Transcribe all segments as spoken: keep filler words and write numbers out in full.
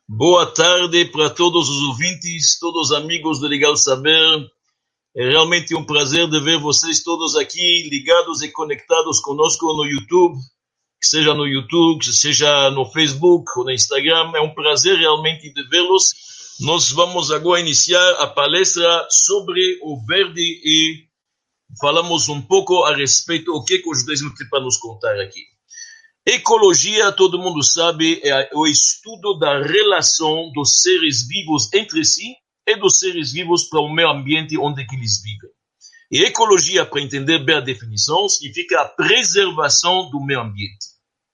Boa tarde para todos os ouvintes, todos os amigos do Legal Saber. É realmente um prazer de ver vocês todos aqui ligados e conectados conosco no YouTube, seja no YouTube, seja no Facebook ou no Instagram. É um prazer realmente de vê-los. Nós vamos agora iniciar a palestra sobre o verde e falamos um pouco a respeito do que o judaísmo tem para nos contar aqui. Ecologia, todo mundo sabe, é o estudo da relação dos seres vivos entre si e dos seres vivos para o meio ambiente onde que eles vivem. E ecologia, para entender bem a definição, significa a preservação do meio ambiente.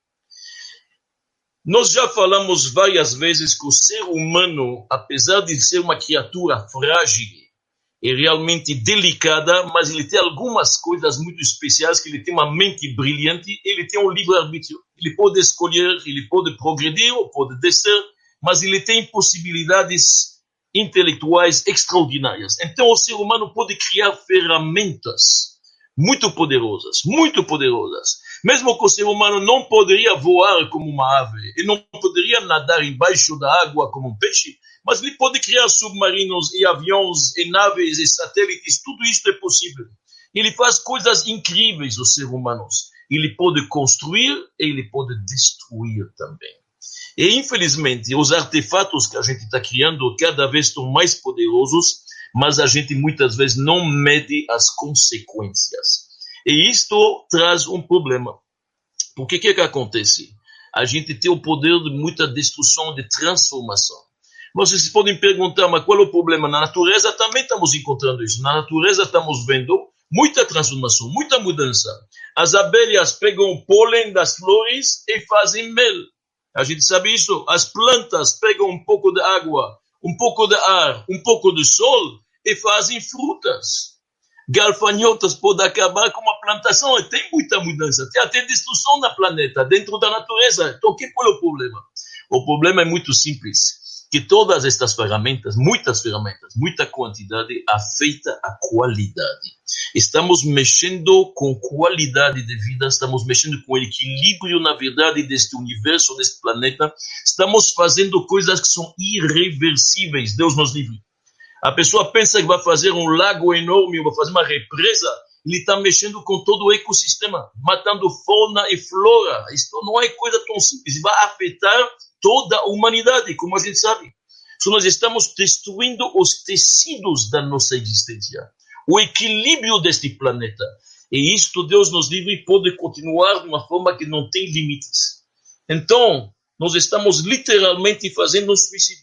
Nós já falamos várias vezes que o ser humano, apesar de ser uma criatura frágil, é realmente delicada, mas ele tem algumas coisas muito especiais, que ele tem uma mente brilhante, ele tem um livre-arbítrio. Ele pode escolher, ele pode progredir ou pode descer, mas ele tem possibilidades intelectuais extraordinárias. Então o ser humano pode criar ferramentas muito poderosas, muito poderosas. Mesmo que o ser humano não poderia voar como uma ave, ele não poderia nadar embaixo da água como um peixe, mas ele pode criar submarinos e aviões e naves e satélites, tudo isso é possível. Ele faz coisas incríveis, os seres humanos. Ele pode construir e ele pode destruir também. E infelizmente, os artefatos que a gente está criando cada vez estão mais poderosos, mas a gente muitas vezes não mede as consequências. E isto traz um problema. Porque o que, que acontece? A gente tem o poder de muita destruição, de transformação. Mas vocês podem perguntar, mas qual é o problema? Na natureza também estamos encontrando isso. Na natureza estamos vendo muita transformação, muita mudança. As abelhas pegam o pólen das flores e fazem mel. A gente sabe isso. As plantas pegam um pouco de água, um pouco de ar, um pouco de sol e fazem frutas. Gafanhotos podem acabar com uma plantação e tem muita mudança. Tem até destruição na planeta, dentro da natureza. Então, qual é o problema? O problema é muito simples. Que todas estas ferramentas, muitas ferramentas, muita quantidade, afeta a qualidade. Estamos mexendo com qualidade de vida, estamos mexendo com o equilíbrio, na verdade, deste universo, deste planeta. Estamos fazendo coisas que são irreversíveis, Deus nos livre. A pessoa pensa que vai fazer um lago enorme, vai fazer uma represa, ele está mexendo com todo o ecossistema, matando fauna e flora. Isso não é coisa tão simples, vai afetar toda a humanidade, como a gente sabe. So, nós estamos destruindo os tecidos da nossa existência, o equilíbrio deste planeta. E isto, Deus nos livre, pode continuar de uma forma que não tem limites. Então, nós estamos literalmente fazendo um suicídio.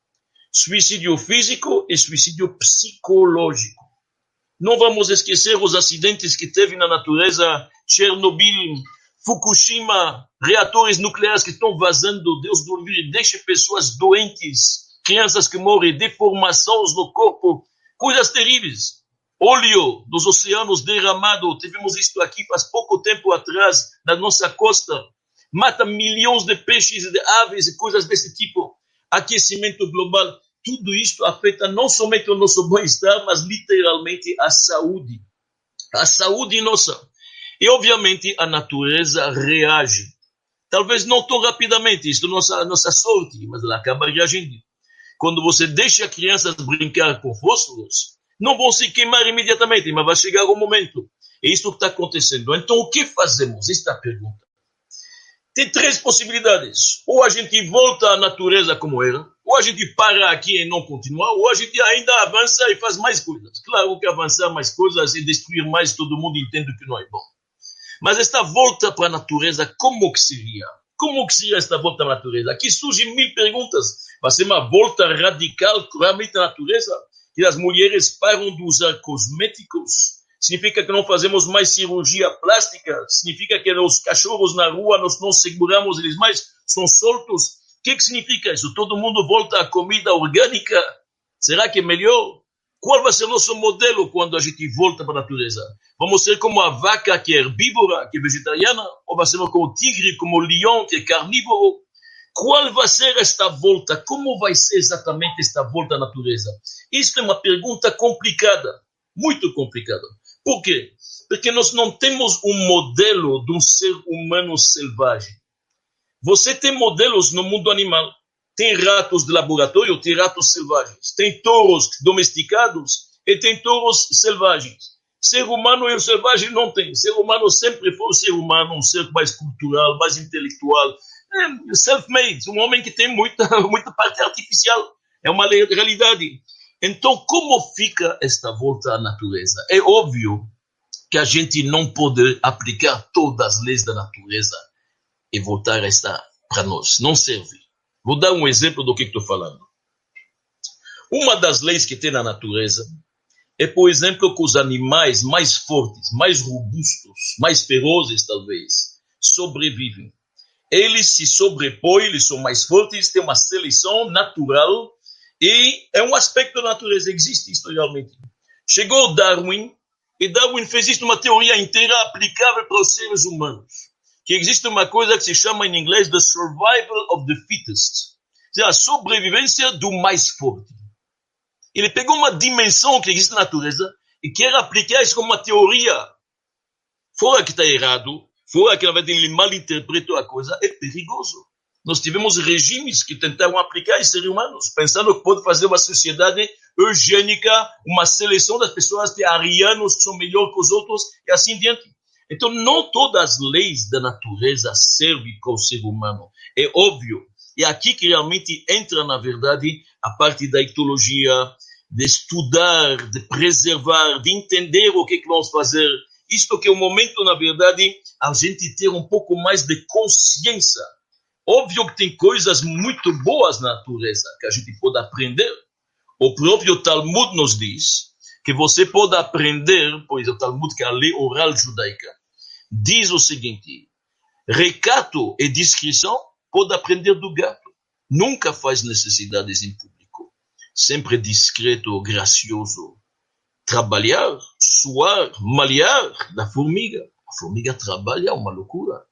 Suicídio físico e suicídio psicológico. Não vamos esquecer os acidentes que teve na natureza, Chernobyl, Fukushima, reatores nucleares que estão vazando, Deus do livre, deixa pessoas doentes, crianças que morrem, deformações no corpo, coisas terríveis. Óleo dos oceanos derramado, tivemos isto aqui faz pouco tempo atrás, na nossa costa, mata milhões de peixes, de aves e coisas desse tipo. Aquecimento global, tudo isto afeta não somente o nosso bem-estar, mas literalmente a saúde. A saúde nossa. E, obviamente, a natureza reage. Talvez não tão rapidamente, isso é nossa, nossa sorte, mas ela acaba reagindo. Quando você deixa crianças brincar com fósforos, não vão se queimar imediatamente, mas vai chegar um momento. É isso que está acontecendo. Então, o que fazemos? Esta é a pergunta. Tem três possibilidades. Ou a gente volta à natureza como era, ou a gente para aqui e não continua, ou a gente ainda avança e faz mais coisas. Claro que avançar mais coisas e destruir mais, todo mundo entende que não é bom. Mas esta volta para a natureza, como que seria? Como que seria esta volta à natureza? Aqui surgem mil perguntas. Vai ser uma volta radical realmente à natureza? Que as mulheres param de usar cosméticos? Significa que não fazemos mais cirurgia plástica? Significa que os cachorros na rua nós não seguramos eles mais? São soltos? O que, que significa isso? Todo mundo volta à comida orgânica? Será que é melhor? Qual vai ser o nosso modelo quando a gente volta para a natureza? Vamos ser como a vaca que é herbívora, que é vegetariana? Ou vai ser como o tigre, como o leão, que é carnívoro? Qual vai ser esta volta? Como vai ser exatamente esta volta à natureza? Isto é uma pergunta complicada, muito complicada. Por quê? Porque nós não temos um modelo de um ser humano selvagem. Você tem modelos no mundo animal. Tem ratos de laboratório, tem ratos selvagens. Tem touros domesticados e tem touros selvagens. Ser humano e o selvagem não tem. Ser humano sempre foi um ser humano, um ser mais cultural, mais intelectual. É self-made, um homem que tem muita, muita parte artificial. É uma realidade. Então, como fica esta volta à natureza? É óbvio que a gente não pode aplicar todas as leis da natureza e voltar a estar para nós. Não serve. Vou dar um exemplo do que estou falando. Uma das leis que tem na natureza é, por exemplo, que os animais mais fortes, mais robustos, mais ferozes, talvez, sobrevivem. Eles se sobrepõem, eles são mais fortes, tem uma seleção natural e é um aspecto da natureza, existe isso realmente. Chegou Darwin, e Darwin fez isso uma teoria inteira aplicável para os seres humanos. Que existe uma coisa que se chama em inglês the survival of the fittest. Ou seja, a sobrevivência do mais forte. Ele pegou uma dimensão que existe na natureza e quer aplicar isso como uma teoria. Fora que está errado, fora que na verdade ele mal interpretou a coisa, é perigoso. Nós tivemos regimes que tentaram aplicar em seres humanos, pensando que pode fazer uma sociedade eugênica, uma seleção das pessoas de arianos que são melhores que os outros, e assim diante. Então, não todas as leis da natureza servem para o ser humano. É óbvio. É aqui que realmente entra, na verdade, a parte da ecologia, de estudar, de preservar, de entender o que, que vamos fazer. Isto que é o momento, na verdade, a gente ter um pouco mais de consciência. Óbvio que tem coisas muito boas na natureza que a gente pode aprender. O próprio Talmud nos diz que você pode aprender, pois o Talmud, que é a lei oral judaica, diz o seguinte: recato e discrição pode aprender do gato. Nunca faz necessidades em público. Sempre discreto, gracioso. Trabalhar, suar, malhar da formiga. A formiga trabalha, uma loucura.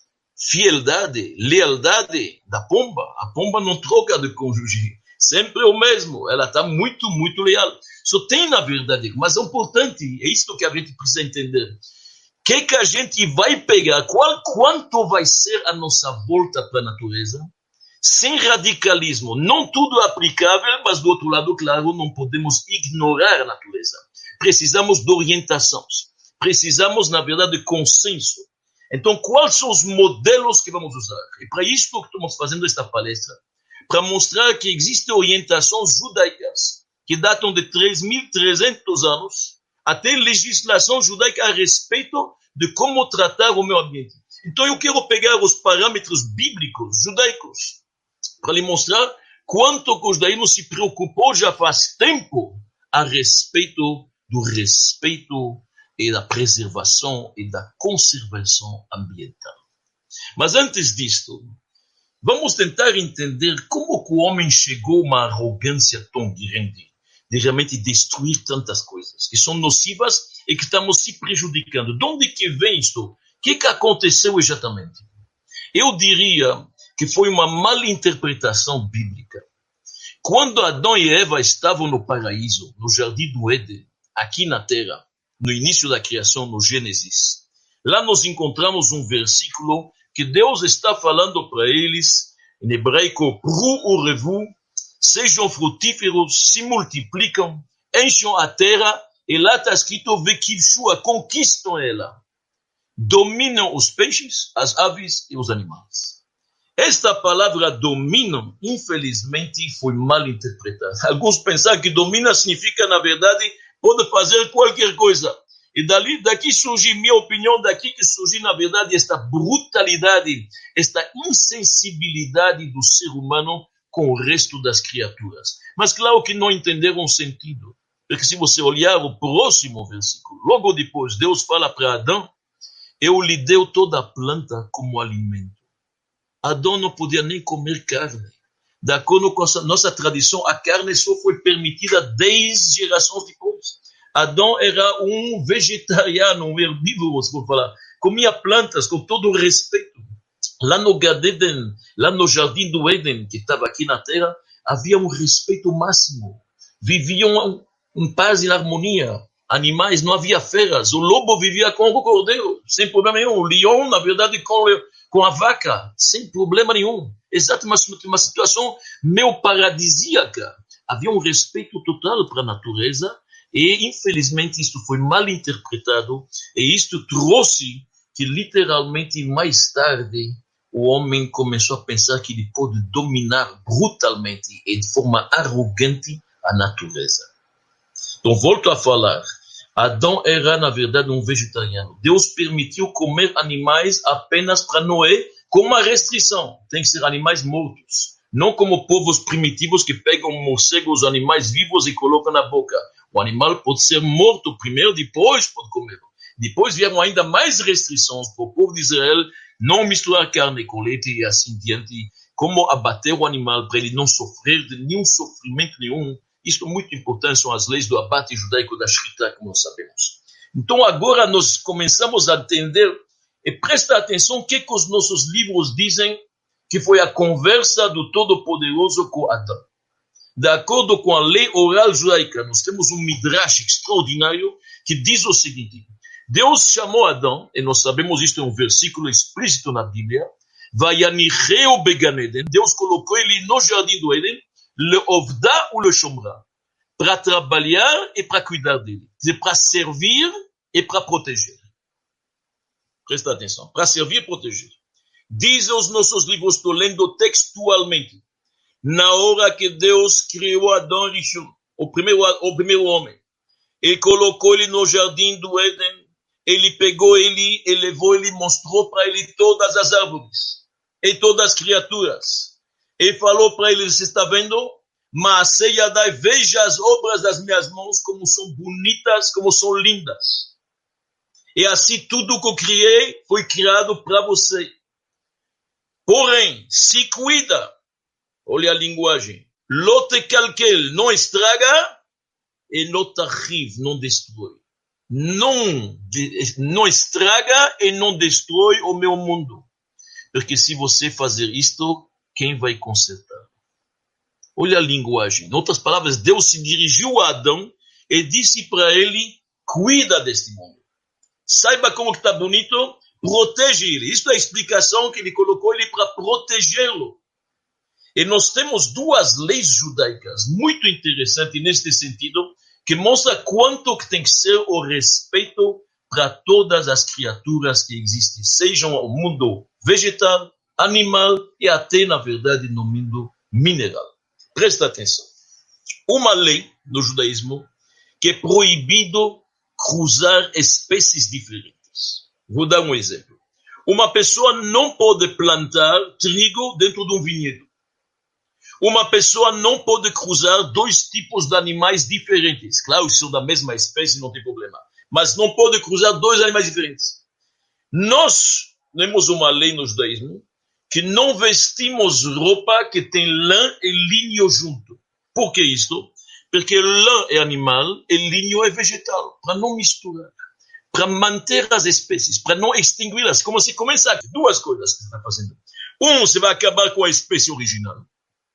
Fieldade, lealdade da pomba. A pomba não troca de cônjuge. Sempre o mesmo. Ela está muito, muito leal. Só tem, na verdade, mas é importante, é isso que a gente precisa entender. O que, que a gente vai pegar? Qual, quanto vai ser a nossa volta para a natureza? Sem radicalismo. Não tudo é aplicável, mas do outro lado, claro, não podemos ignorar a natureza. Precisamos de orientações. Precisamos, na verdade, de consenso. Então, quais são os modelos que vamos usar? E para isso que estamos fazendo esta palestra, para mostrar que existem orientações judaicas que datam de três mil e trezentos anos, até legislação judaica a respeito de como tratar o meio ambiente. Então, eu quero pegar os parâmetros bíblicos, judaicos, para lhe mostrar quanto que o judaísmo se preocupou já faz tempo a respeito do respeito e da preservação e da conservação ambiental. Mas antes disto, vamos tentar entender como que o homem chegou a uma arrogância tão grande de realmente destruir tantas coisas que são nocivas e que estamos se prejudicando. De onde que vem isto? O que, que aconteceu exatamente? Eu diria que foi uma mala interpretação bíblica. Quando Adão e Eva estavam no paraíso, no jardim do Éden, aqui na terra, no início da criação, no Gênesis, lá nós encontramos um versículo que Deus está falando para eles, em hebraico, pru urevu, sejam frutíferos, se multiplicam, encham a terra, e lá está escrito, vekivshua, conquistam ela, dominam os peixes, as aves e os animais. Esta palavra dominam, infelizmente, foi mal interpretada. Alguns pensaram que domina significa, na verdade, pode fazer qualquer coisa. E dali, daqui surge, minha opinião, daqui que surge, na verdade, esta brutalidade, esta insensibilidade do ser humano com o resto das criaturas. Mas claro que não entenderam o sentido. Porque se você olhar o próximo versículo, logo depois, Deus fala para Adão, eu lhe dei toda a planta como alimento. Adão não podia nem comer carne. De acordo com a nossa tradição, a carne só foi permitida dez gerações depois. Adão era um vegetariano, um herbívoro, se for falar. Comia plantas com todo o respeito. Lá no Gadeden, lá no jardim do Éden, que estava aqui na terra, havia um respeito máximo. Viviam em paz e harmonia. Animais, não havia feras. O lobo vivia com o cordeiro, sem problema nenhum. O leão, na verdade, com, com a vaca, sem problema nenhum. exatamente uma, uma situação meio paradisíaca. Havia um respeito total para a natureza e, infelizmente, isto foi mal interpretado e isto trouxe que, literalmente, mais tarde, o homem começou a pensar que ele pode dominar brutalmente e de forma arrogante a natureza. Então, volto a falar. Adão era, na verdade, um vegetariano. Deus permitiu comer animais apenas para Noé, com uma restrição. Tem que ser animais mortos. Não como povos primitivos que pegam morcegos, animais vivos e colocam na boca. O animal pode ser morto primeiro, depois pode comer. Depois vieram ainda mais restrições para o povo de Israel não misturar carne com leite e assim diante. Como abater o animal para ele não sofrer de nenhum sofrimento nenhum. Isto é muito importante, são as leis do abate judaico da Shrita, como nós sabemos. Então agora nós começamos a entender e presta atenção o que, que os nossos livros dizem que foi a conversa do Todo-Poderoso com Adão. De acordo com a lei oral judaica, nós temos um midrash extraordinário que diz o seguinte: Deus chamou Adão, e nós sabemos isto é um versículo explícito na Bíblia, Vayanicheu began Eden, Deus colocou ele no jardim do Éden, le ovda ou le shomra, para trabalhar e para cuidar dele, para servir e para proteger. Presta atenção, para servir e proteger. Diz os nossos livros, estou lendo textualmente, na hora que Deus criou Adão Rishon, o primeiro, o primeiro homem, e colocou ele no jardim do Éden, ele pegou ele, ele levou ele, mostrou para ele todas as árvores e todas as criaturas. E falou para ele, você está vendo? Mas veja as obras das minhas mãos, como são bonitas, como são lindas. E assim tudo que eu criei foi criado para você. Porém, se cuida, olha a linguagem, lote calquel, não estraga, e não tarrive, não destrói. Não, não estraga e não destrói o meu mundo. Porque se você fazer isto, quem vai consertar? Olha a linguagem. Em outras palavras, Deus se dirigiu a Adão e disse para ele, cuida deste mundo. Saiba como que está bonito, protege ele. Isso é a explicação que ele colocou ele para protegê-lo. E nós temos duas leis judaicas muito interessantes neste sentido, que mostra quanto que tem que ser o respeito para todas as criaturas que existem, sejam no mundo vegetal, animal e até, na verdade, no mundo mineral. Presta atenção. Uma lei no judaísmo que é proibido cruzar espécies diferentes. Vou dar um exemplo. Uma pessoa não pode plantar trigo dentro de um vinhedo. Uma pessoa não pode cruzar dois tipos de animais diferentes. Claro, são da mesma espécie, não tem problema. Mas não pode cruzar dois animais diferentes. Nós temos uma lei no judaísmo que não vestimos roupa que tem lã e linho junto. Por que isto? Porque lã é animal e linho é vegetal. Para não misturar. Para manter as espécies. Para não extingui-las. Como se começa aqui. Duas coisas que você está fazendo. Um, você vai acabar com a espécie original.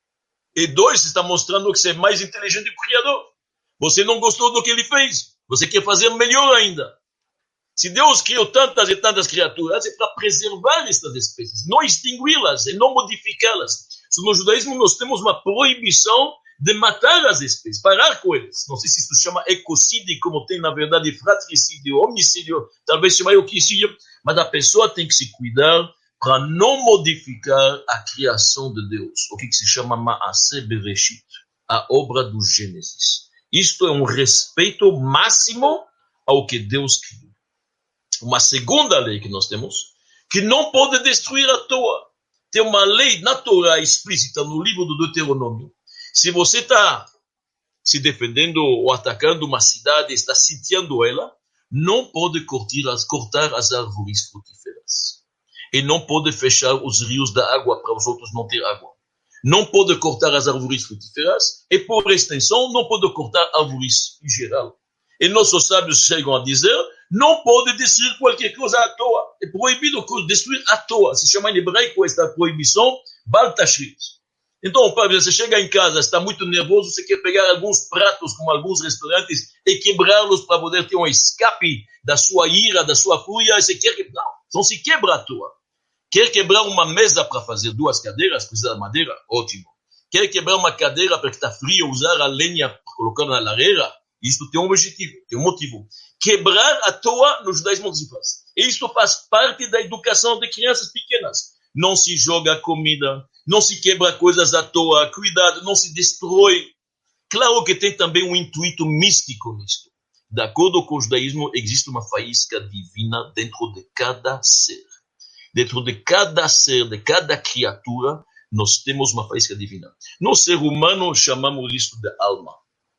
E dois, você está mostrando que você é mais inteligente que o Criador. Você não gostou do que ele fez. Você quer fazer melhor ainda. Se Deus criou tantas e tantas criaturas, é para preservar estas espécies, não extingui-las e não modificá-las. No judaísmo nós temos uma proibição de matar as espécies, parar com eles. Não sei se isso se chama ecocídio, como tem na verdade fratricídio, homicídio, talvez chame homicídio, mas a pessoa tem que se cuidar para não modificar a criação de Deus, o que se chama Maaseh Bereshit, a obra do Gênesis. Isto é um respeito máximo ao que Deus criou. Uma segunda lei que nós temos, que não pode destruir à toa. Tem uma lei na Torá explícita no livro do Deuteronômio. Se você está se defendendo ou atacando uma cidade, está sitiando ela, não pode cortar as, cortar as árvores frutíferas. E não pode fechar os rios da água para os outros não ter água. Não pode cortar as árvores frutíferas e, por extensão, não pode cortar árvores em geral. E nossos sábios chegam a dizer, não pode destruir qualquer coisa à toa. É proibido destruir à toa. Se chama em hebraico esta proibição, Bal Tashrit. Então, você chega em casa, está muito nervoso, você quer pegar alguns pratos, como alguns restaurantes, e quebrá-los para poder ter um escape da sua ira, da sua fúria, você quer que... Não, não se quebra à toa. Quer quebrar uma mesa para fazer duas cadeiras, precisa de madeira? Ótimo. Quer quebrar uma cadeira porque está frio, usar a lenha para colocar na lareira? Isto tem um objetivo, tem um motivo. Quebrar à toa no judaísmo não se faz. Isso faz parte da educação de crianças pequenas. Não se joga comida, não se quebra coisas à toa, cuidado, não se destrói. Claro que tem também um intuito místico nisto. De acordo com o judaísmo, existe uma faísca divina dentro de cada ser. Dentro de cada ser, de cada criatura, nós temos uma faísca divina. No ser humano, chamamos isso de alma.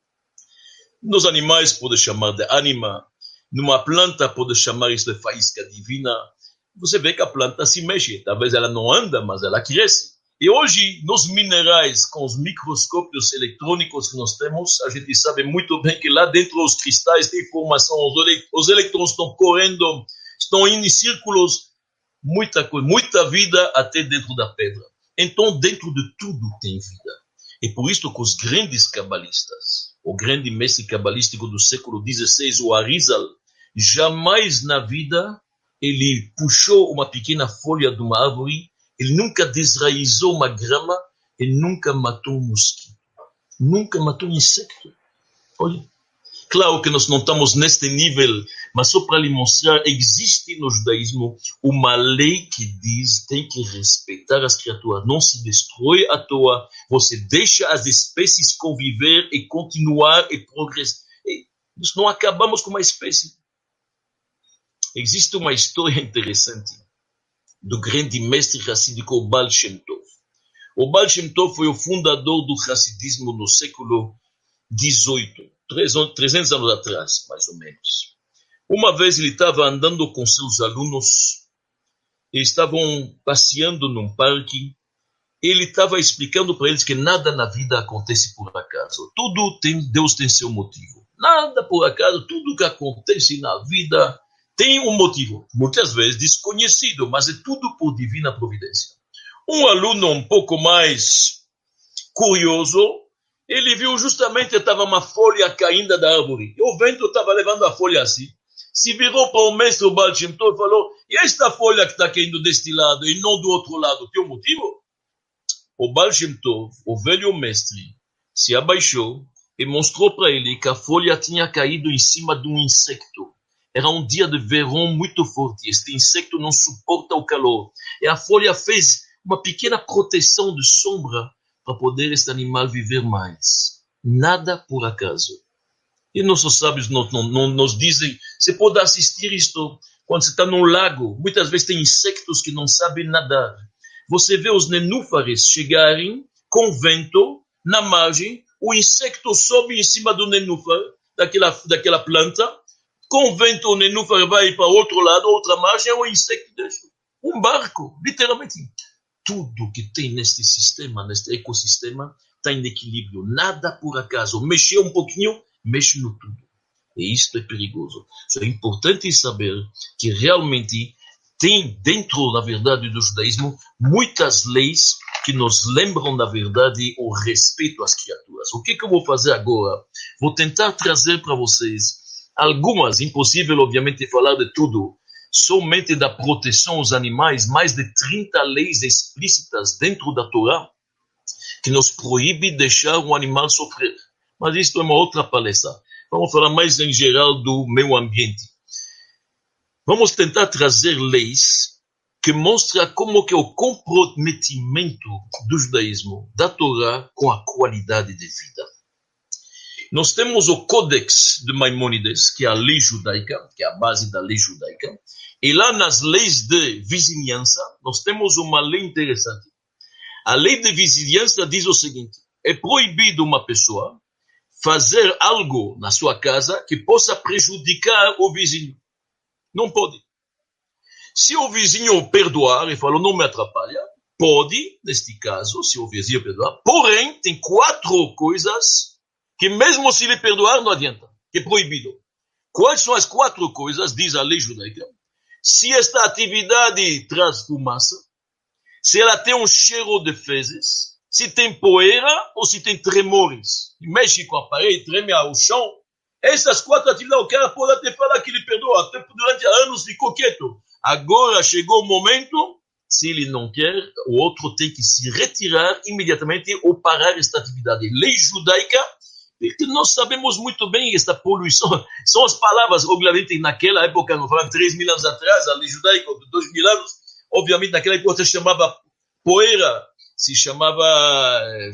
Nos animais, pode chamar de ânima. Numa planta, pode chamar isso de faísca divina. Você vê que a planta se mexe. Talvez ela não anda, mas ela cresce. E hoje, nos minerais, com os microscópios eletrônicos que nós temos, a gente sabe muito bem que lá dentro os cristais têm formação, os elétrons estão correndo, estão indo em círculos, muita coisa, muita vida até dentro da pedra. Então, dentro de tudo tem vida. E por isso que os grandes cabalistas, o grande mestre cabalístico do século dezesseis, o Arizal, jamais na vida ele puxou uma pequena folha de uma árvore, ele nunca desraizou uma grama, ele nunca matou um mosquito, nunca matou um inseto. Olha, claro que nós não estamos neste nível, mas só para lhe mostrar, existe no judaísmo uma lei que diz tem que respeitar as criaturas, não se destrói à toa, você deixa as espécies conviver e continuar e progredir. Nós não acabamos com uma espécie. Existe uma história interessante do grande mestre hassídico Baal Shem Tov. O Baal Shem Tov foi o fundador do hassidismo no século dezoito, trezentos anos atrás, mais ou menos. Uma vez ele estava andando com seus alunos, eles estavam passeando num parque, ele estava explicando para eles que nada na vida acontece por acaso. Tudo tem, Deus tem seu motivo. Nada por acaso, tudo que acontece na vida tem um motivo, muitas vezes desconhecido, mas é tudo por divina providência. Um aluno um pouco mais curioso, ele viu justamente que estava uma folha caindo da árvore. E o vento estava levando a folha assim. Se virou para o mestre o Baal Shem Tov e falou, e esta folha que está caindo deste lado e não do outro lado, tem um motivo? O Baal Shem Tov, o velho mestre, se abaixou e mostrou para ele que a folha tinha caído em cima de um insecto. Era um dia de verão muito forte. Este insecto não suporta o calor. E a folha fez uma pequena proteção de sombra para poder este animal viver mais. Nada por acaso. E nossos sábios nos, nos, nos dizem, você pode assistir isto quando você está num lago. Muitas vezes tem insectos que não sabem nadar. Você vê os nenúfares chegarem com vento na margem. O insecto sobe em cima do nenúfar, daquela, daquela planta. Com o vento, o nenúfar vai para outro lado, outra margem, o insecto deixa. Um barco, literalmente. Tudo que tem neste sistema, neste ecossistema, está em equilíbrio. Nada por acaso. Mexer um pouquinho, mexe no tudo. E isto é perigoso. É importante saber que realmente tem dentro, na verdade, do judaísmo, muitas leis que nos lembram, na verdade, o respeito às criaturas. O que, que eu vou fazer agora? Vou tentar trazer para vocês algumas, impossível obviamente falar de tudo, somente da proteção aos animais, mais de trinta leis explícitas dentro da Torá, que nos proíbe deixar o animal sofrer. Mas isto é uma outra palestra. Vamos falar mais em geral do meio ambiente. Vamos tentar trazer leis que mostram como que é o comprometimento do judaísmo, da Torá, com a qualidade de vida. Nós temos o Códex de Maimônides, que é a lei judaica, que é a base da lei judaica. E lá nas leis de vizinhança, nós temos uma lei interessante. A lei de vizinhança diz o seguinte, é proibido uma pessoa fazer algo na sua casa que possa prejudicar o vizinho. Não pode. Se o vizinho perdoar e falar, não me atrapalha, pode, neste caso, se o vizinho perdoar. Porém, tem quatro coisas que mesmo se ele perdoar, não adianta, que é proibido. Quais são as quatro coisas, diz a lei judaica? Se esta atividade traz fumaça, se ela tem um cheiro de fezes, se tem poeira ou se tem tremores, mexe com a parede, treme ao chão, essas quatro atividades, o cara pode até falar que ele perdoa, até durante anos ficou quieto. Agora chegou o momento Se ele não quer, o outro tem que se retirar imediatamente ou parar esta atividade. Lei judaica, que nós sabemos muito bem esta poluição, são as palavras, obviamente, naquela época, não falando três mil anos atrás, a lei judaica, de dois mil anos, obviamente, naquela época se chamava poeira, se chamava eh,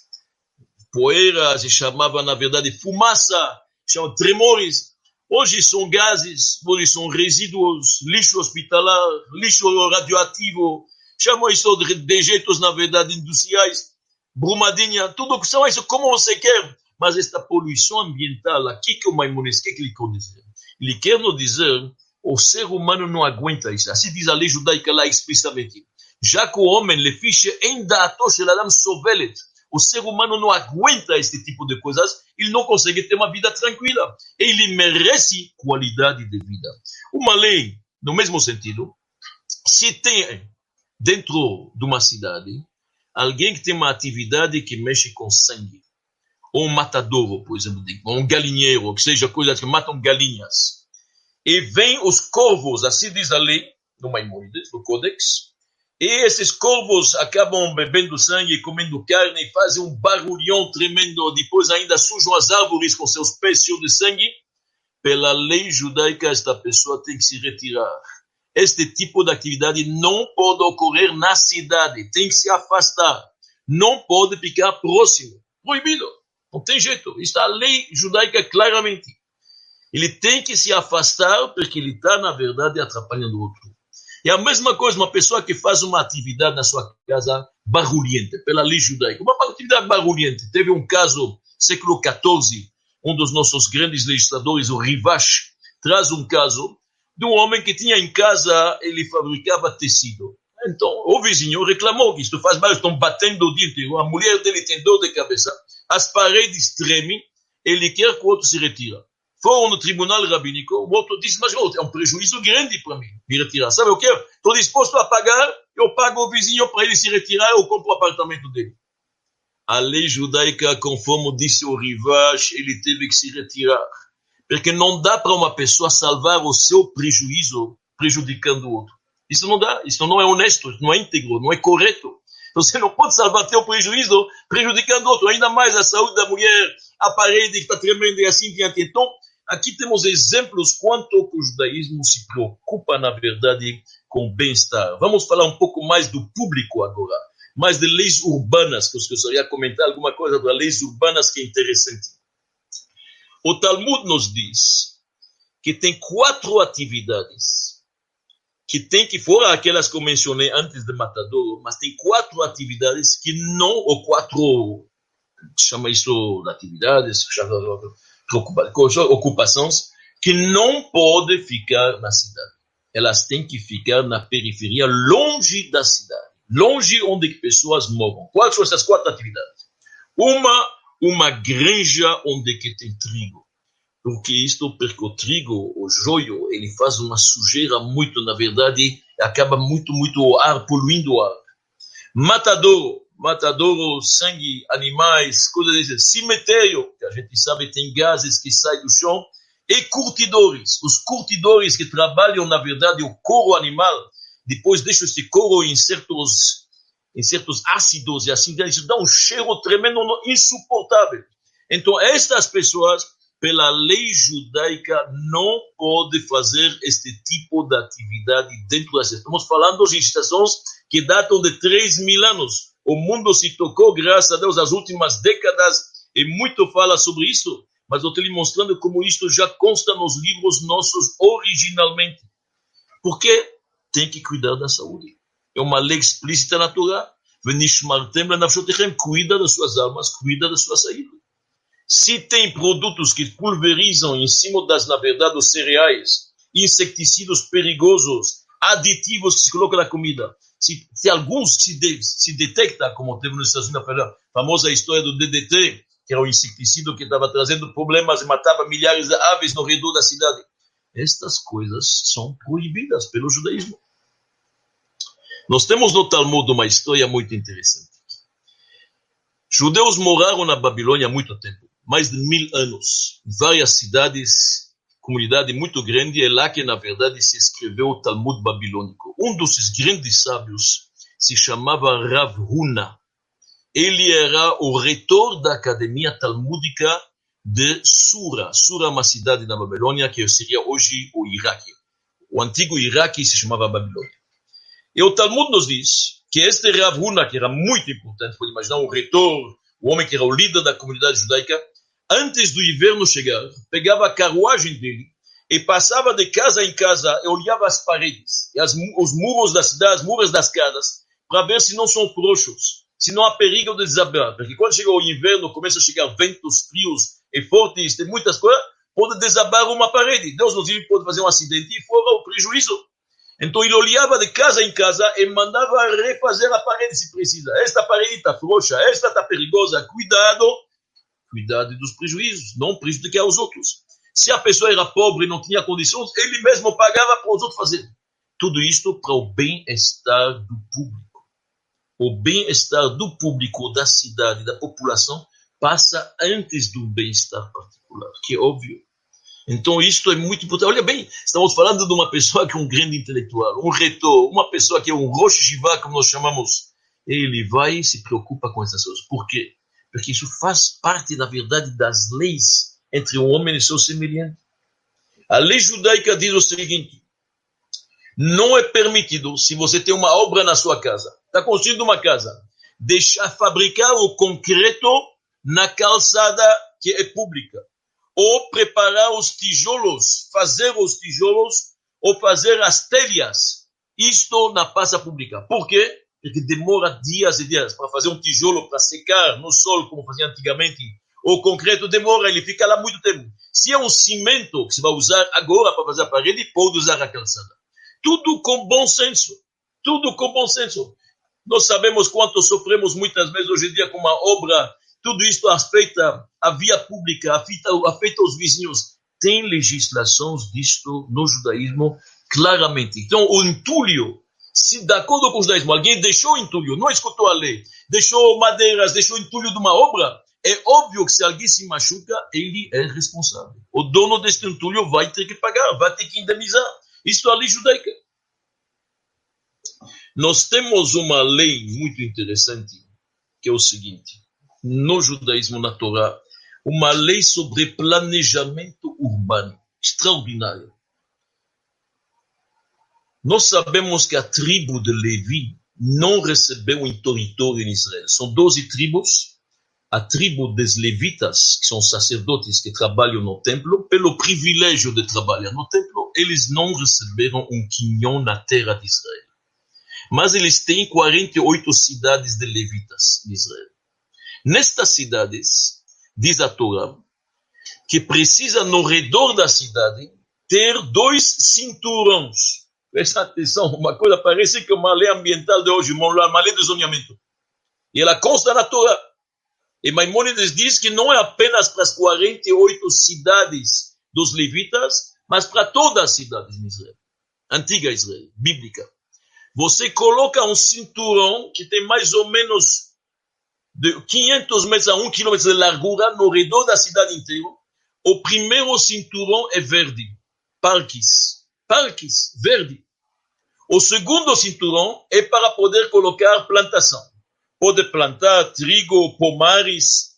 poeira, se chamava, na verdade, fumaça, se chama tremores. Hoje são gases, hoje são resíduos, lixo hospitalar, lixo radioativo, chamam isso de dejetos, na verdade, industriais, brumadinha, tudo que são isso, como você quer. Mas esta poluição ambiental, aqui que o Maimonides, o que ele quer dizer? Ele quer nos dizer, o ser humano não aguenta isso. Assim diz a lei judaica lá explicitamente. Já que o homem, le fiche em dato shel adam sovelet, o ser humano não aguenta este tipo de coisas, ele não consegue ter uma vida tranquila. Ele merece qualidade de vida. Uma lei, no mesmo sentido, se tem dentro de uma cidade alguém que tem uma atividade que mexe com sangue, ou um matadouro, por exemplo, ou um galinheiro, que seja coisas que matam galinhas, e vem os corvos, assim diz a lei, no Maimonides, no Códex, e esses corvos acabam bebendo sangue e comendo carne e fazem um barulhão tremendo, depois ainda sujam as árvores com seus pés cheios de sangue. Pela lei judaica, esta pessoa tem que se retirar. Este tipo de atividade não pode ocorrer na cidade, tem que se afastar. Não pode ficar próximo. Proibido. Não tem jeito. Está a lei judaica claramente. Ele tem que se afastar porque ele está, na verdade, atrapalhando o outro. É a mesma coisa, uma pessoa que faz uma atividade na sua casa barulhenta, pela lei judaica. Uma atividade barulhenta. Teve um caso, século quatorze, um dos nossos grandes legisladores, o Rivash, traz um caso de um homem que tinha em casa, ele fabricava tecido. Então, o vizinho reclamou que isto faz mal, estão batendo o dia inteiro. A mulher dele tem dor de cabeça, as paredes tremem, ele quer que o outro se retire. Foram no tribunal rabínico, o outro disse, mas é um prejuízo grande para mim, me retirar. Sabe o que? Estou disposto a pagar, eu pago o vizinho para ele se retirar, eu compro o apartamento dele. A lei judaica, conforme disse o Rivash, ele teve que se retirar. Porque não dá para uma pessoa salvar o seu prejuízo prejudicando o outro. Isso não dá, isso não é honesto, isso não é íntegro, não é correto. Você não pode salvar teu prejuízo prejudicando o outro, ainda mais a saúde da mulher, a parede que está tremendo e assim diante. Então, aqui temos exemplos quanto o judaísmo se preocupa, na verdade, com o bem-estar. Vamos falar um pouco mais do público agora, mais de leis urbanas, que eu gostaria de comentar alguma coisa das leis urbanas que é interessante. O Talmud nos diz que tem quatro atividades, que tem que, fora aquelas que eu mencionei antes de Matadouro, mas tem quatro atividades que não, ou quatro, chama isso de atividades, chama ocupações, que não podem ficar na cidade. Elas têm que ficar na periferia, longe da cidade, longe onde pessoas moram. Quais são essas quatro atividades? Uma, uma granja onde que tem trigo. Porque isto, porque o trigo, o joio, ele faz uma sujeira muito, na verdade, acaba muito, muito o ar, poluindo o ar. Matadouro, matadouro, sangue, animais, coisas desse. Cemitério, que a gente sabe tem gases que saem do chão. E curtidores, os curtidores que trabalham, na verdade, o couro animal, depois deixam esse couro em certos, em certos ácidos, e assim, isso dá um cheiro tremendo, insuportável. Então, estas pessoas, pela lei judaica, não podem fazer este tipo de atividade dentro da cidade. Estamos falando de estações que datam de três mil anos. O mundo se tocou, graças a Deus, nas últimas décadas, e muito fala sobre isso, mas eu estou lhe mostrando como isto já consta nos livros nossos originalmente. Porque tem que cuidar da saúde. É uma lei explícita na Torá. Cuida das suas almas, cuida da sua saída. Se tem produtos que pulverizam em cima das, na verdade, dos cereais, inseticidas perigosos, aditivos que se colocam na comida, se, se alguns se, de, se detecta, como teve nos Estados Unidos, a famosa história do D D T, que era o inseticida que estava trazendo problemas e matava milhares de aves no redor da cidade. Estas coisas são proibidas pelo judaísmo. Nós temos no Talmud uma história muito interessante. Judeus moraram na Babilônia há muito tempo. Mais de mil anos, em várias cidades comunidade muito grande, é lá que, na verdade, se escreveu o Talmud babilônico. Um desses grandes sábios se chamava Rav Huna. Ele era o reitor da Academia Talmúdica de Sura. Sura é uma cidade na Babilônia, que seria hoje o Iraque. O antigo Iraque se chamava Babilônia. E o Talmud nos diz que este Rav Huna, que era muito importante, pode imaginar o reitor, o homem que era o líder da comunidade judaica, antes do inverno chegar, pegava a carruagem dele e passava de casa em casa e olhava as paredes, e as, os muros da cidade, as muros das casas, para ver se não são frouxos, se não há perigo de desabar. Porque quando chega o inverno, começa a chegar ventos frios e fortes, tem muitas coisas, pode desabar uma parede. Deus nos livre, pode fazer um acidente e fora o prejuízo. Então ele olhava de casa em casa e mandava refazer a parede se precisa. Esta parede está frouxa, esta está perigosa, cuidado. Cuidado dos prejuízos, não prejudicar os outros. Se a pessoa era pobre e não tinha condições, ele mesmo pagava para os outros fazerem. Tudo isto para o bem-estar do público. O bem-estar do público, da cidade, da população, passa antes do bem-estar particular, que é óbvio. Então isto é muito importante. Olha bem, estamos falando de uma pessoa que é um grande intelectual, um reitor, uma pessoa que é um Rosh Yeshiva, como nós chamamos. Ele vai e se preocupa com essas coisas. Por quê? Porque isso faz parte, na verdade, das leis entre o homem e seu semelhante. A lei judaica diz o seguinte: não é permitido, se você tem uma obra na sua casa, está construindo uma casa, deixar fabricar o concreto na calçada que é pública, ou preparar os tijolos, fazer os tijolos, ou fazer as telhas, isto na praça pública. Por quê? Porque demora dias e dias para fazer um tijolo, para secar no sol, como fazia antigamente. O concreto demora, ele fica lá muito tempo. Se é um cimento que você vai usar agora para fazer a parede, pode usar a calçada. Tudo com bom senso. Tudo com bom senso. Nós sabemos quanto sofremos muitas vezes hoje em dia com uma obra. Tudo isto afeta a via pública, afeta, afeta os vizinhos. Tem legislações disto no judaísmo claramente. Então, o entulho, se de acordo com o judaísmo, alguém deixou entulho, não escutou a lei, deixou madeiras, deixou entulho de uma obra, é óbvio que se alguém se machuca, ele é responsável. O dono deste entulho vai ter que pagar, vai ter que indenizar. Isso é a lei judaica. Nós temos uma lei muito interessante, que é o seguinte: no judaísmo, na Torá, uma lei sobre planejamento urbano, extraordinária. Nós sabemos que a tribo de Levi não recebeu um território em Israel. São doze tribos. A tribo dos levitas, que são sacerdotes que trabalham no templo, pelo privilégio de trabalhar no templo, eles não receberam um quinhão na terra de Israel. Mas eles têm quarenta e oito cidades de levitas em Israel. Nestas cidades, diz a Torá, que precisa no redor da cidade ter dois cinturões. Presta atenção, uma coisa parece que é uma lei ambiental de hoje, uma lei de zoneamento. E ela consta na Torá. E Maimônides diz que não é apenas para as quarenta e oito cidades dos levitas, mas para todas as cidades de Israel. Antiga Israel, bíblica. Você coloca um cinturão que tem mais ou menos de quinhentos metros a um quilômetro de largura no redor da cidade inteira. O primeiro cinturão é verde. Parques. Parques, verde. O segundo cinturão é para poder colocar plantação. Pode plantar trigo, pomares,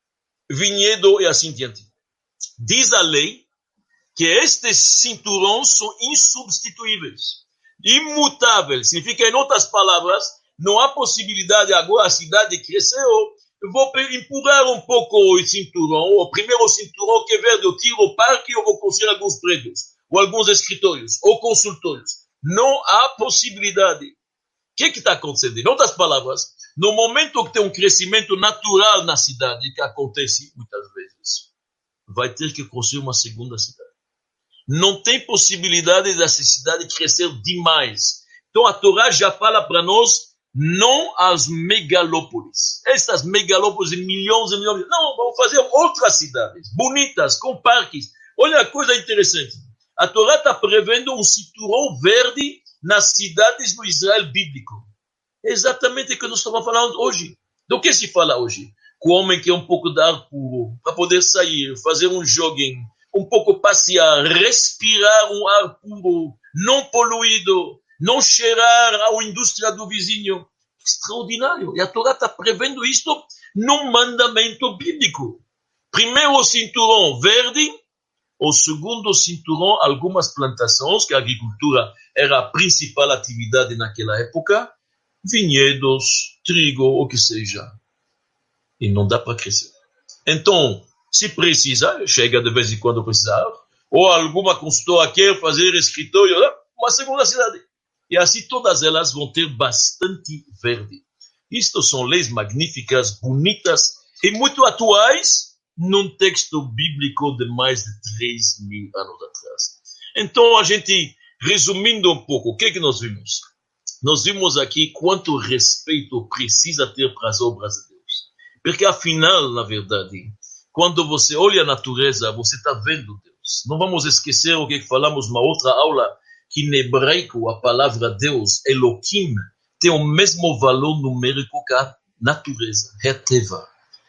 vinhedo e assim diante. Diz a lei que estes cinturões são insubstituíveis, imutáveis. Significa, em outras palavras, não há possibilidade agora a cidade cresceu. Eu vou empurrar um pouco o cinturão, o primeiro cinturão que é verde, eu tiro o parque e eu vou construir alguns prédios, ou alguns escritórios, ou consultórios. Não há possibilidade. O que está acontecendo? Em outras palavras, no momento que tem um crescimento natural na cidade, que acontece muitas vezes, vai ter que construir uma segunda cidade. Não tem possibilidade dessa cidade crescer demais. Então a Torá já fala para nós, não as megalópolis. Essas megalópolis de milhões e milhões. Não, vamos fazer outras cidades, bonitas, com parques. Olha a coisa interessante. A Torá está prevendo um cinturão verde nas cidades do Israel bíblico. É exatamente o que nós estamos falando hoje. Do que se fala hoje? Com o homem que é um pouco de ar puro, para poder sair, fazer um jogging, um pouco passear, respirar um ar puro, não poluído, não cheirar a indústria do vizinho. Extraordinário. E a Torá está prevendo isto num mandamento bíblico. Primeiro o cinturão verde, o segundo cinturão, algumas plantações, que a agricultura era a principal atividade naquela época, vinhedos, trigo, o que seja. E não dá para crescer. Então, se precisa, chega de vez em quando precisar, ou alguma consultora quer fazer escritório, uma segunda cidade. E assim todas elas vão ter bastante verde. Isto são leis magníficas, bonitas e muito atuais num texto bíblico de mais de três mil anos atrás. Então, a gente, resumindo um pouco, o que é que nós vimos? Nós vimos aqui quanto respeito precisa ter para as obras de Deus. Porque, afinal, na verdade, quando você olha a natureza, você está vendo Deus. Não vamos esquecer o que falamos numa outra aula, que em hebraico a palavra Deus, Elohim, tem o mesmo valor numérico que a natureza, Hateva.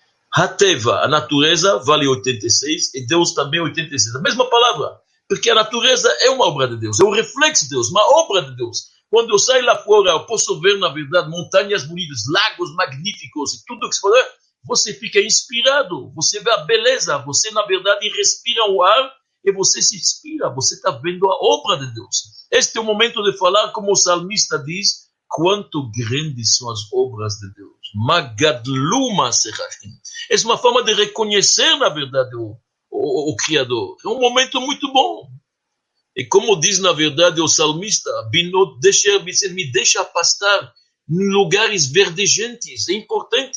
Hateva, a natureza, vale oitenta e seis, e Deus também oitenta e seis. A mesma palavra, porque a natureza é uma obra de Deus, é um reflexo de Deus, uma obra de Deus. Quando eu saio lá fora, eu posso ver, na verdade, montanhas bonitas, lagos magníficos, e tudo que se pode ver, você fica inspirado, você vê a beleza, você, na verdade, respira o ar, e você se inspira, você está vendo a obra de Deus. Este é o momento de falar, como o salmista diz, quanto grandes são as obras de Deus. Magadluma serachim. Essa é uma forma de reconhecer, na verdade, o, o, o Criador. É um momento muito bom. E como diz, na verdade, o salmista, Binot, deixa, me deixa pastar em lugares verdejantes. É importante.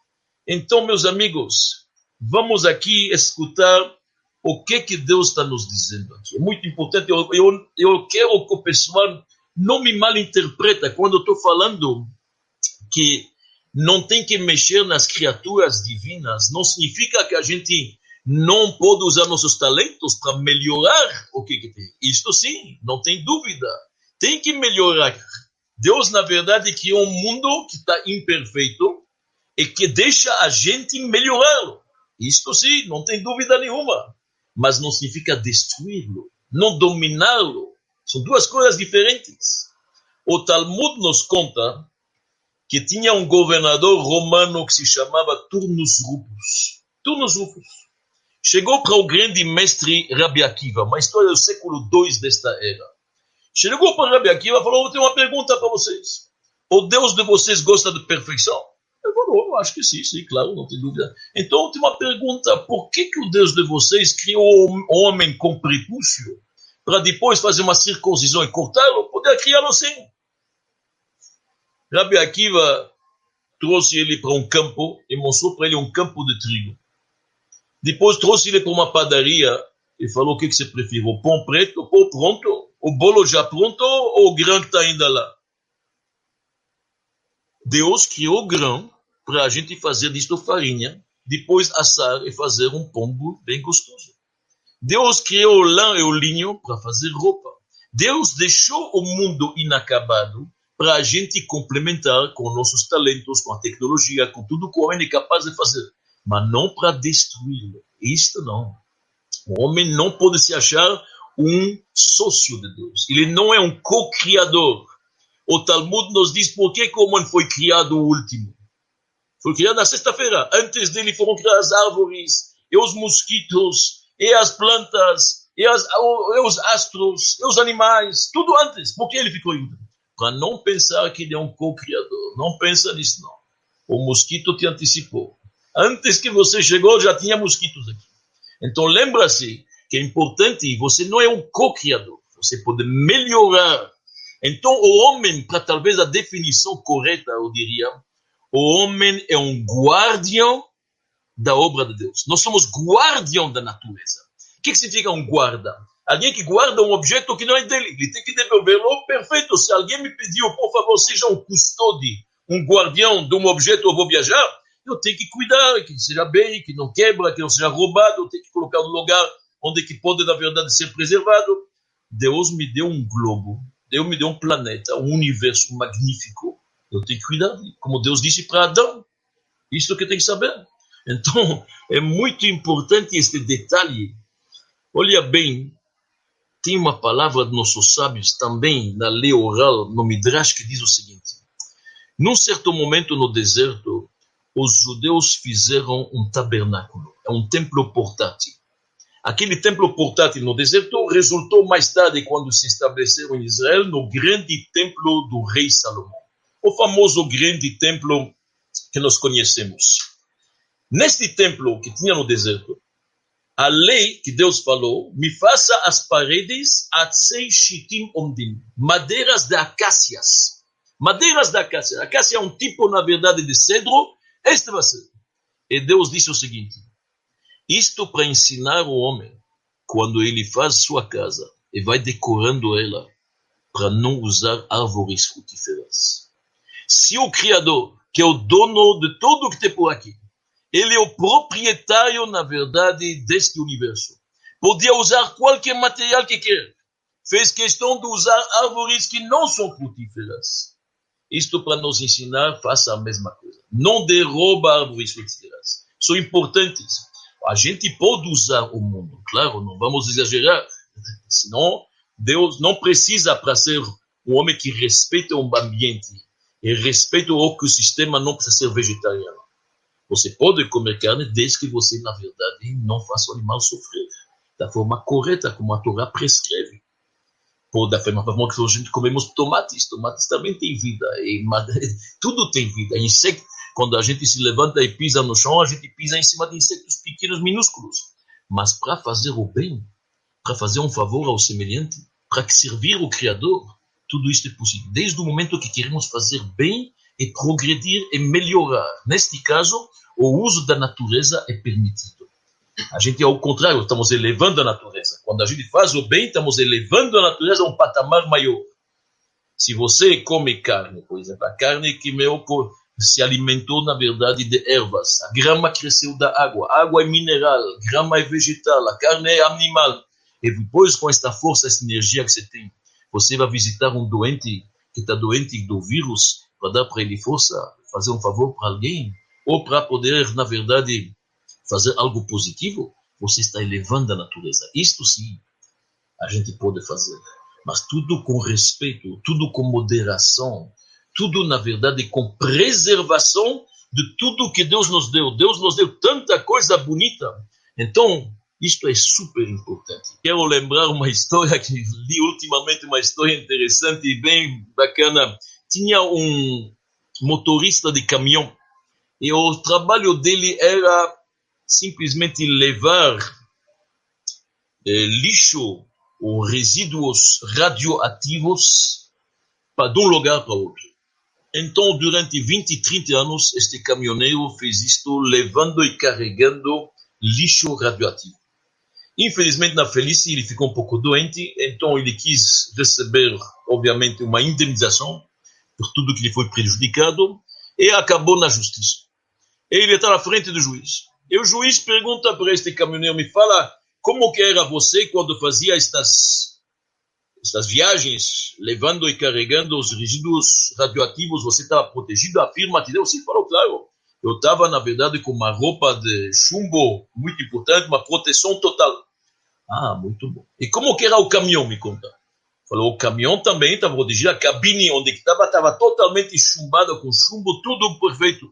Então, meus amigos, vamos aqui escutar o que que Deus está nos dizendo aqui. É muito importante. Eu, eu, eu quero que o pessoal não me malinterpreta quando eu estou falando que não tem que mexer nas criaturas divinas. Não significa que a gente não pode usar nossos talentos para melhorar o que que tem. Isto sim, não tem dúvida. Tem que melhorar. Deus, na verdade, criou um mundo que está imperfeito e que deixa a gente melhorá-lo. Isto sim, não tem dúvida nenhuma. Mas não significa destruí-lo, não dominá-lo. São duas coisas diferentes. O Talmud nos conta que tinha um governador romano que se chamava Turnus Rufus. Turnus Rufus chegou para o grande mestre Rabi Akiva, uma história do século dois desta era. Chegou para Rabi Akiva e falou: eu tenho uma pergunta para vocês. O Deus de vocês gosta de perfeição? Ele falou: eu acho que sim, sim, claro, não tem dúvida. Então, eu tenho uma pergunta: por que que o Deus de vocês criou um homem com prepúcio para depois fazer uma circuncisão e cortá-lo? Poder criá-lo assim. Rabi Akiva trouxe ele para um campo e mostrou para ele um campo de trigo. Depois trouxe ele para uma padaria e falou: o que que você prefere? O pão preto, o pão pronto, o bolo já pronto ou o grão que está ainda lá? Deus criou o grão para a gente fazer disto farinha, depois assar e fazer um pão bem gostoso. Deus criou o lã e o linho para fazer roupa. Deus deixou o mundo inacabado para a gente complementar com nossos talentos, com a tecnologia, com tudo que o homem é capaz de fazer. Mas não para destruí-lo. Isto não. O homem não pode se achar um sócio de Deus. Ele não é um co-criador. O Talmud nos diz por que o homem foi criado o último. Foi criado na sexta-feira. Antes dele foram criadas as árvores, e os mosquitos, e as plantas, e, as, e os astros, e os animais. Tudo antes. Por que ele ficou em último? Para não pensar que ele é um co-criador. Não pensa nisso, não. O mosquito te antecipou. Antes que você chegou, já tinha mosquitos aqui. Então, lembra-se que é importante, você não é um co-criador. Você pode melhorar. Então, o homem, para talvez a definição correta, eu diria, o homem é um guardião da obra de Deus. Nós somos guardião da natureza. O que significa um guarda? Alguém que guarda um objeto que não é dele. Ele tem que devolvê-lo. Perfeito. Se alguém me pediu, por favor, seja um custódio, um guardião de um objeto, eu vou viajar, eu tenho que cuidar, que seja bem, que não quebra, que não seja roubado, eu tenho que colocar no lugar onde que pode, na verdade, ser preservado. Deus me deu um globo, Deus me deu um planeta, um universo magnífico. Eu tenho que cuidar, como Deus disse para Adão. Isso que eu tenho que saber. Então, é muito importante este detalhe. Olha bem, tem uma palavra dos nossos sábios também na lei oral, no Midrash, que diz o seguinte: num certo momento no deserto, os judeus fizeram um tabernáculo, é um templo portátil. Aquele templo portátil no deserto resultou mais tarde, quando se estabeleceram em Israel, no grande templo do rei Salomão. O famoso grande templo que nós conhecemos. Neste templo que tinha no deserto, a lei que Deus falou: me faça as paredes atzei shitim omdim, madeiras de acácias. Madeiras de acácia. Acácia é um tipo, na verdade, de cedro. Este vai ser. E Deus disse o seguinte: isto para ensinar o homem, quando ele faz sua casa e vai decorando ela, para não usar árvores frutíferas. Se o Criador, que é o dono de tudo que tem por aqui, ele é o proprietário, na verdade, deste universo, podia usar qualquer material que quer, fez questão de usar árvores que não são frutíferas. Isto para nos ensinar: faça a mesma coisa. Não derruba árvores frutíferas. São importantes. A gente pode usar o mundo, claro, não vamos exagerar. Senão, Deus não precisa, para ser um homem que respeita o ambiente e respeita o ecossistema, não precisa ser vegetariano. Você pode comer carne desde que você, na verdade, não faça o animal sofrer da forma correta, como a Torá prescreve. Por da forma como a gente comemos tomates. Tomates também têm vida. E tudo tem vida. Insecto, quando a gente se levanta e pisa no chão, a gente pisa em cima de insectos pequenos, minúsculos. Mas para fazer o bem, para fazer um favor ao semelhante, para servir o Criador, tudo isso é possível. Desde o momento que queremos fazer bem e progredir e melhorar. Neste caso, o uso da natureza é permitido. A gente, ao contrário, estamos elevando a natureza. Quando a gente faz o bem, estamos elevando a natureza a um patamar maior. Se você come carne, por exemplo, a carne que meu se alimentou, na verdade, de ervas, a grama cresceu da água, a água é mineral, a grama é vegetal, a carne é animal. E depois, com esta força, essa energia que você tem, você vai visitar um doente que está doente do vírus, para dar para ele força, fazer um favor para alguém, ou para poder, na verdade, fazer algo positivo, você está elevando a natureza. Isto sim, a gente pode fazer. Mas tudo com respeito, tudo com moderação, tudo, na verdade, com preservação de tudo que Deus nos deu. Deus nos deu tanta coisa bonita. Então, isto é super importante. Quero lembrar uma história que li ultimamente, uma história interessante e bem bacana. Tinha um motorista de caminhão e o trabalho dele era simplesmente levar eh, lixo ou resíduos radioativos para de um lugar para outro. Então, durante vinte, trinta anos, este caminhoneiro fez isto, levando e carregando lixo radioativo. Infelizmente, na velhice, ele ficou um pouco doente, então ele quis receber, obviamente, uma indemnização por tudo que lhe foi prejudicado, e acabou na justiça. Ele está na frente do juiz. E o juiz pergunta para este caminhoneiro: me fala, como que era você quando fazia estas, estas viagens, levando e carregando os resíduos radioativos? Você estava protegido? Afirma que Deus. Sim, falou, claro. Eu estava, na verdade, com uma roupa de chumbo muito importante, uma proteção total. Ah, muito bom. E como que era o caminhão, me conta? Falou, o caminhão também estava protegido, a cabine onde estava estava totalmente chumbada com chumbo, tudo perfeito.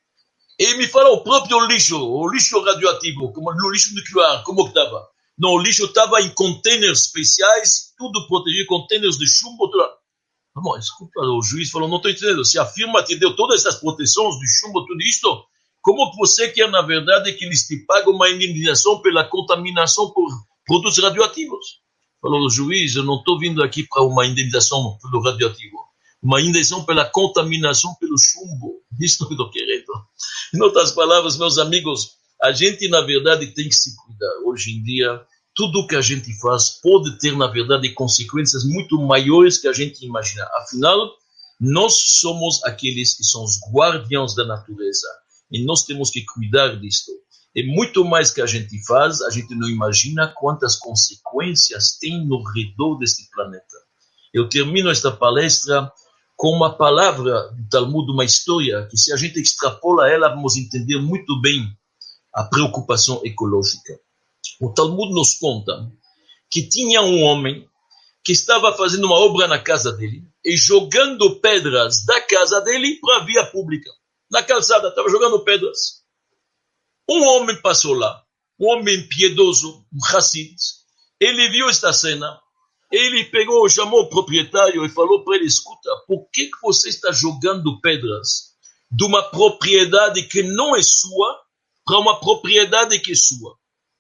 E me falou, o próprio lixo, o lixo radioativo, como o lixo nuclear, como estava? Não, o lixo estava em containers especiais, tudo protegido, containers de chumbo, tudo. Ah, bom, desculpa, o juiz falou, não estou entendendo, se afirma que deu todas essas proteções de chumbo, tudo isto, como você quer, na verdade, que eles te pagam uma indenização pela contaminação por produtos radioativos? Falou o juiz, eu não estou vindo aqui para uma indenização pelo radioativo, uma indenização pela contaminação pelo chumbo. Isso que eu estou querendo. Em outras palavras, meus amigos, a gente, na verdade, tem que se cuidar. Hoje em dia, tudo que a gente faz pode ter, na verdade, consequências muito maiores que a gente imagina. Afinal, nós somos aqueles que são os guardiões da natureza. E nós temos que cuidar disto. E muito mais que a gente faz, a gente não imagina quantas consequências tem no redor deste planeta. Eu termino esta palestra com uma palavra do Talmud, uma história, que se a gente extrapola ela, vamos entender muito bem a preocupação ecológica. O Talmud nos conta que tinha um homem que estava fazendo uma obra na casa dele e jogando pedras da casa dele para a via pública. Na calçada, estava jogando pedras. Um homem passou lá, um homem piedoso, um Hassid. Ele viu esta cena, ele pegou, chamou o proprietário e falou para ele: escuta, por que, que você está jogando pedras de uma propriedade que não é sua para uma propriedade que é sua?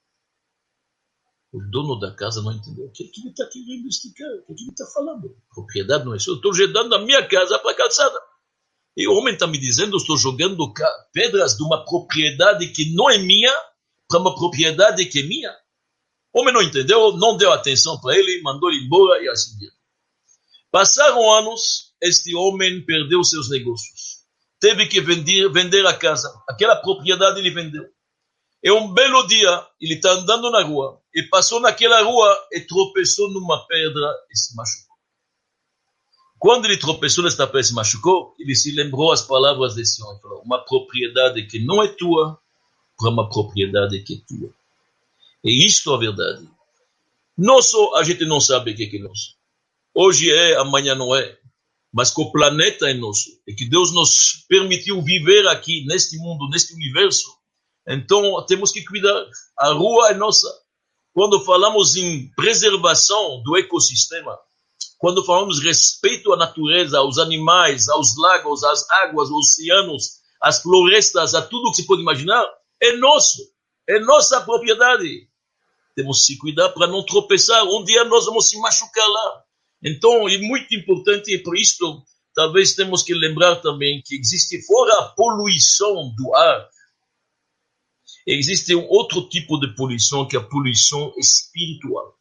O dono da casa não entendeu. O que, que ele está querendo explicar? O que, que ele está falando? Propriedade não é sua. Eu estou jogando a minha casa para a calçada. E o homem está me dizendo: estou jogando pedras de uma propriedade que não é minha para uma propriedade que é minha. O homem não entendeu, não deu atenção para ele, mandou ele embora e assim diante. Passaram anos, este homem perdeu seus negócios. Teve que vender, vender a casa. Aquela propriedade ele vendeu. E um belo dia, ele está andando na rua, e passou naquela rua e tropeçou numa pedra e se machucou. Quando ele tropeçou nesta pedra e se machucou, ele se lembrou as palavras desse homem. Falou: uma propriedade que não é tua, para uma propriedade que é tua. E isto é a verdade. Nosso, a gente não sabe o que é nosso. Hoje é, amanhã não é. Mas que o planeta é nosso. E que Deus nos permitiu viver aqui, neste mundo, neste universo. Então, temos que cuidar. A rua é nossa. Quando falamos em preservação do ecossistema, quando falamos respeito à natureza, aos animais, aos lagos, às águas, aos oceanos, às florestas, a tudo que se pode imaginar, é nosso. É nossa propriedade. Temos que se cuidar para não tropeçar. Um dia nós vamos se machucar lá. Então, é muito importante, e por isso, talvez temos que lembrar também que existe, fora a poluição do ar, existe um outro tipo de poluição, que é a poluição espiritual.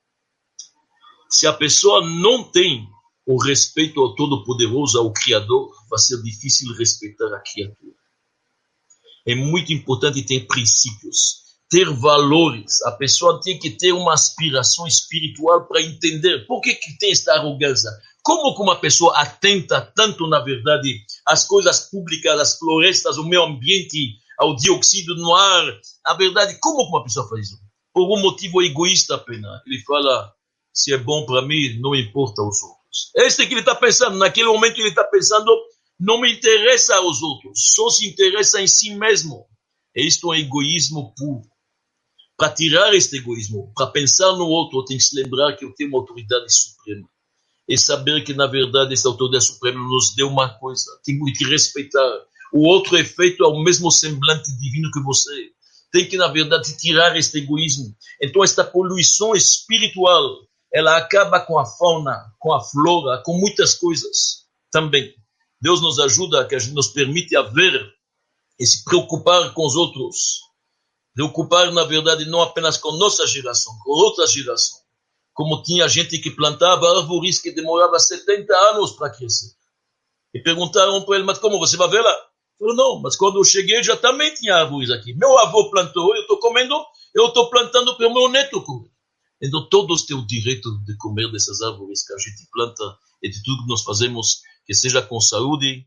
Se a pessoa não tem o respeito ao Todo-Poderoso, ao Criador, vai ser difícil respeitar a criatura. É muito importante ter princípios, ter valores. A pessoa tem que ter uma aspiração espiritual para entender por que, que tem esta arrogância. Como que uma pessoa atenta tanto, na verdade, às coisas públicas, às florestas, ao meio ambiente, ao dióxido no ar. A verdade, como que uma pessoa faz isso? Por um motivo egoísta apenas. Ele fala: se é bom para mim, não importa os outros. Este que ele está pensando, naquele momento ele está pensando: não me interessa aos outros, só se interessa em si mesmo. E isto é um egoísmo puro. Para tirar este egoísmo, para pensar no outro, eu tenho que se lembrar que eu tenho uma autoridade suprema. E saber que, na verdade, essa autoridade suprema nos deu uma coisa. Tenho que respeitar. O outro é feito ao mesmo semblante divino que você. Tem que, na verdade, tirar este egoísmo. Então, esta poluição espiritual, ela acaba com a fauna, com a flora, com muitas coisas também. Deus nos ajuda, que a gente nos permite a ver e se preocupar com os outros. Preocupar, na verdade, não apenas com nossa geração, com outra geração. Como tinha gente que plantava árvores que demorava setenta anos para crescer. E perguntaram para ele: mas como, você vai ver lá? Ele falou: não, mas quando eu cheguei já também tinha árvores aqui. Meu avô plantou, eu estou comendo, eu estou plantando para o meu neto comer. Então todos têm o direito de comer dessas árvores que a gente planta e de tudo que nós fazemos, que seja com saúde,